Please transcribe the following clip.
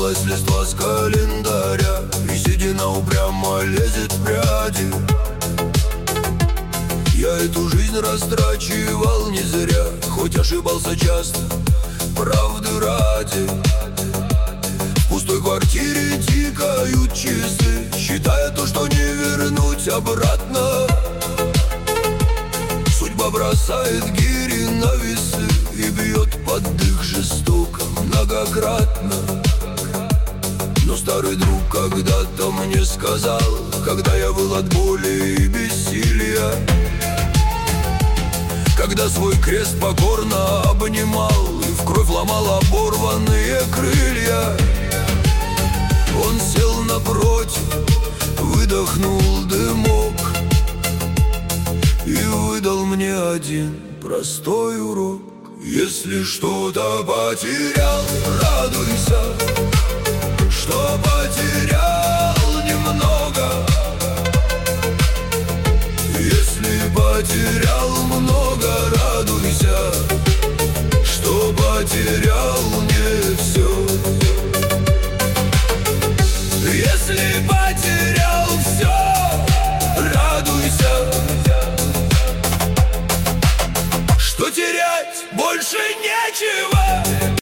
Сорвалась листва с календаря, и седина упрямо лезет в пряди. Я эту жизнь растрачивал не зря, хоть ошибался часто, правды ради. В пустой квартире тикают часы, считая то, что не вернуть обратно. Судьба бросает гири на весы и бьет под дых жестоко, многократно. Но старый друг когда-то мне сказал, когда я был от боли и бессилия, когда свой крест покорно обнимал и в кровь ломал оборванные крылья, он сел напротив, выдохнул дымок и выдал мне один простой урок. Если что-то потерял, радуйся, что потерял немного. Если потерял много, радуйся, что потерял не все.